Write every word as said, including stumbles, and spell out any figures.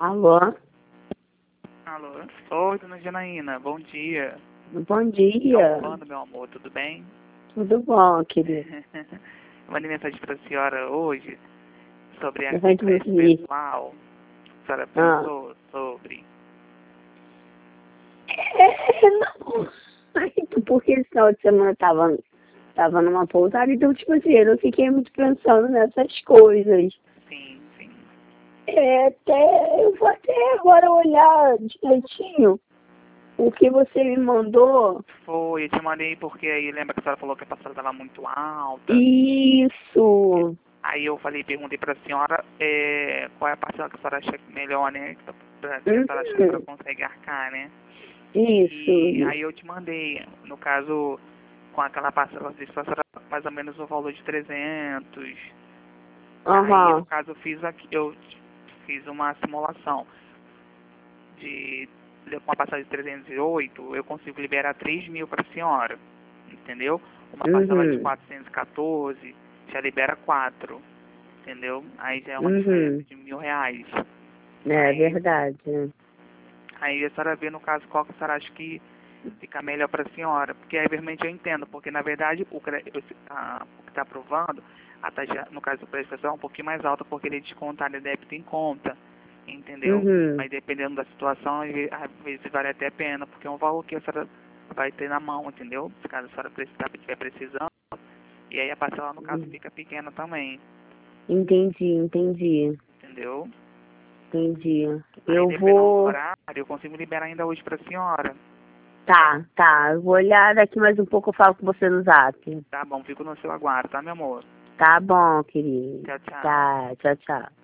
Alô? Alô? Oi, dona Janaína, bom dia. Bom dia. Falando, meu amor, tudo bem? Tudo bom, querido? Eu mandei mensagem para a senhora hoje sobre a Levante meu creche filho. pessoal. A senhora Ah. pensou sobre? É, não. Porque esse final de semana tava, tava numa pousada, então, tipo assim, eu não fiquei muito pensando nessas coisas. Sim, sim. É, até, eu vou até agora olhar direitinho o que você me mandou. Foi, eu te mandei porque aí lembra que a senhora falou que a passagem estava muito alta. Isso. Aí eu falei, perguntei para a senhora é, qual é a parcela que a senhora acha melhor, né? Que a senhora acha que a senhora Uhum. consegue arcar, né? Isso. E aí eu te mandei, no caso, com aquela parcela de senhora, mais ou menos o valor de trezentos. Aí, no Aham. caso, eu fiz aqui, eu fiz uma simulação de, de com a passagem de trezentos e oito, eu consigo liberar três mil para a senhora, entendeu? Uma parcela de Uhum. quatrocentos e quatorze já libera quatro, entendeu? Aí já é uma diferença Uhum. de mil reais. É Aí, verdade. Né? aí a senhora vê, no caso, qual que a senhora acha que fica melhor para a senhora, porque aí realmente eu entendo, porque na verdade o, cre- o- a- o que está aprovando, a taxa, no caso do preço pessoal, é um pouquinho mais alta porque ele descontar de débito em conta, entendeu? Uhum. Mas dependendo da situação, às ve- às vezes vale até a pena, porque é um valor que a senhora vai ter na mão, entendeu? Se caso a senhora precisar, estiver precisando, e aí a parcela no caso fica pequena também, Entendi, entendi, entendeu? entendi. Aí Eu dependendo do vou. horário, eu consigo liberar ainda hoje para a senhora. Tá, tá. Eu vou olhar daqui mais um pouco, eu falo com você no zap. Tá bom, fico no seu aguardo, tá, meu amor? Tá bom, querido. Tchau, tchau. Tá, tchau, tchau.